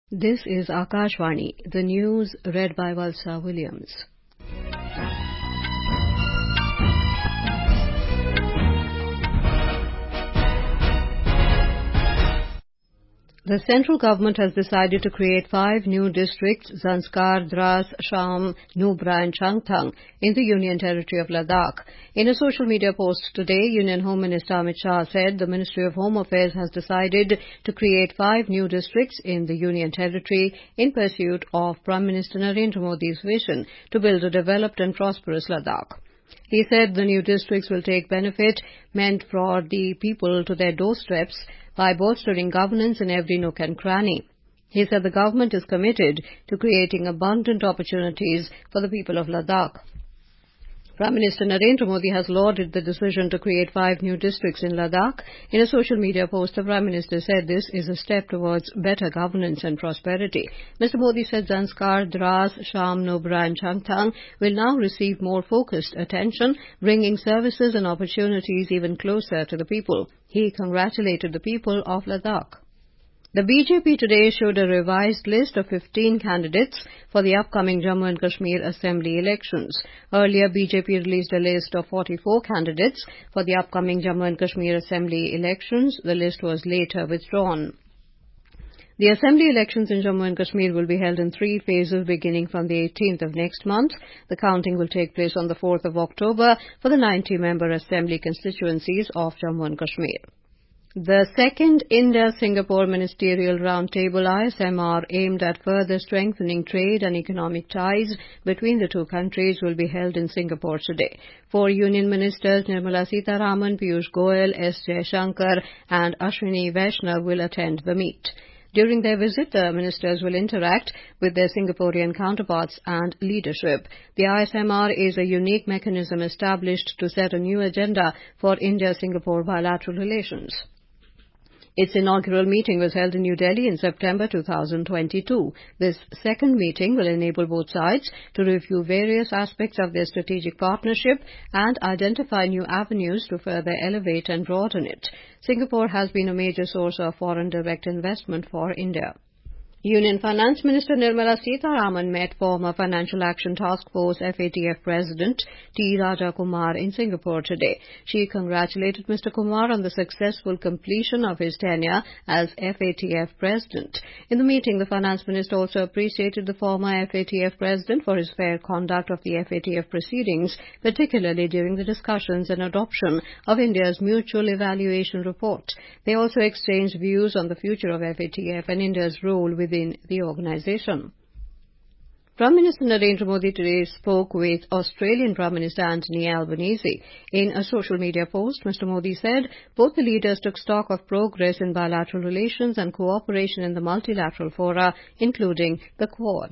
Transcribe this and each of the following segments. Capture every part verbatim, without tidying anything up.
This is Akashvani, the news read by Valsa Williams. The central government has decided to create five new districts, Zanskar, Dras, Sham, Nubra and Changthang, in the Union Territory of Ladakh. In a social media post today, Union Home Minister Amit Shah said the Ministry of Home Affairs has decided to create five new districts in the Union Territory in pursuit of Prime Minister Narendra Modi's vision to build a developed and prosperous Ladakh. He said the new districts will take benefit meant for the people to their doorsteps by bolstering governance in every nook and cranny. He said the government is committed to creating abundant opportunities for the people of Ladakh. Prime Minister Narendra Modi has lauded the decision to create five new districts in Ladakh. In a social media post, the Prime Minister said this is a step towards better governance and prosperity. Mister Modi said Zanskar, Dras, Sham, Nubra and Changthang will now receive more focused attention, bringing services and opportunities even closer to the people. He congratulated the people of Ladakh. The B J P today showed a revised list of fifteen candidates for the upcoming Jammu and Kashmir Assembly elections. Earlier, B J P released a list of forty-four candidates for the upcoming Jammu and Kashmir Assembly elections. The list was later withdrawn. The Assembly elections in Jammu and Kashmir will be held in three phases beginning from the eighteenth of next month. The counting will take place on the fourth of October for the ninety-member Assembly constituencies of Jammu and Kashmir. The second India-Singapore Ministerial Roundtable I S M R aimed at further strengthening trade and economic ties between the two countries will be held in Singapore today. Four Union Ministers Nirmala Sitharaman, Piyush Goyal, S. Jaishankar and Ashwini Vaishnav will attend the meet. During their visit, the ministers will interact with their Singaporean counterparts and leadership. The I S M R is a unique mechanism established to set a new agenda for India-Singapore bilateral relations. Its inaugural meeting was held in New Delhi in September two thousand twenty-two. This second meeting will enable both sides to review various aspects of their strategic partnership and identify new avenues to further elevate and broaden it. Singapore has been a major source of foreign direct investment for India. Union Finance Minister Nirmala Sitharaman met former Financial Action Task Force F A T F President T. Raja Kumar in Singapore today. She congratulated Mister Kumar on the successful completion of his tenure as F A T F President. In the meeting, the Finance Minister also appreciated the former F A T F President for his fair conduct of the F A T F proceedings, particularly during the discussions and adoption of India's Mutual Evaluation Report. They also exchanged views on the future of F A T F and India's role with within the organisation. Prime Minister Narendra Modi today spoke with Australian Prime Minister Anthony Albanese. In a social media post, Mister Modi said both the leaders took stock of progress in bilateral relations and cooperation in the multilateral fora, including the Quad.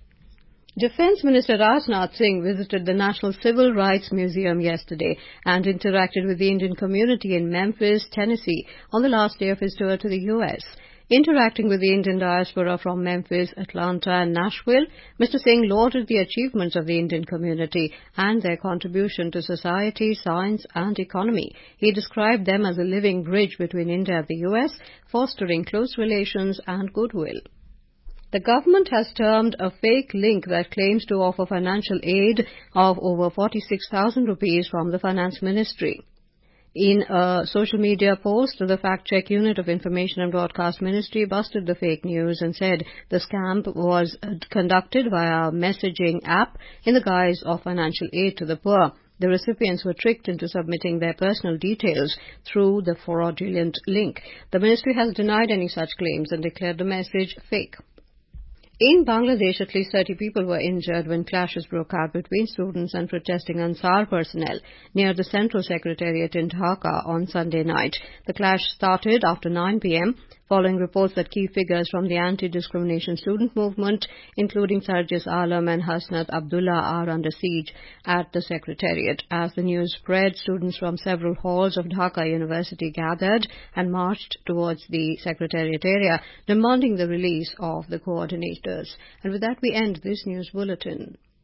Defence Minister Rajnath Singh visited the National Civil Rights Museum yesterday and interacted with the Indian community in Memphis, Tennessee, on the last day of his tour to the U S Interacting with the Indian diaspora from Memphis, Atlanta and Nashville, Mister Singh lauded the achievements of the Indian community and their contribution to society, science and economy. He described them as a living bridge between India and the U S, fostering close relations and goodwill. The government has termed a fake link that claims to offer financial aid of over forty-six thousand rupees from the Finance Ministry. In a social media post, the fact-check unit of Information and Broadcast Ministry busted the fake news and said the scam was conducted via a messaging app in the guise of financial aid to the poor. The recipients were tricked into submitting their personal details through the fraudulent link. The ministry has denied any such claims and declared the message fake. In Bangladesh, at least thirty people were injured when clashes broke out between students and protesting Ansar personnel near the Central Secretariat in Dhaka on Sunday night. The clash started after nine p m following reports that key figures from the anti-discrimination student movement, including Sarjis Alam and Hasnat Abdullah, are under siege at the Secretariat. As the news spread, students from several halls of Dhaka University gathered and marched towards the Secretariat area, demanding the release of the coordinators. And with that, we end this news bulletin.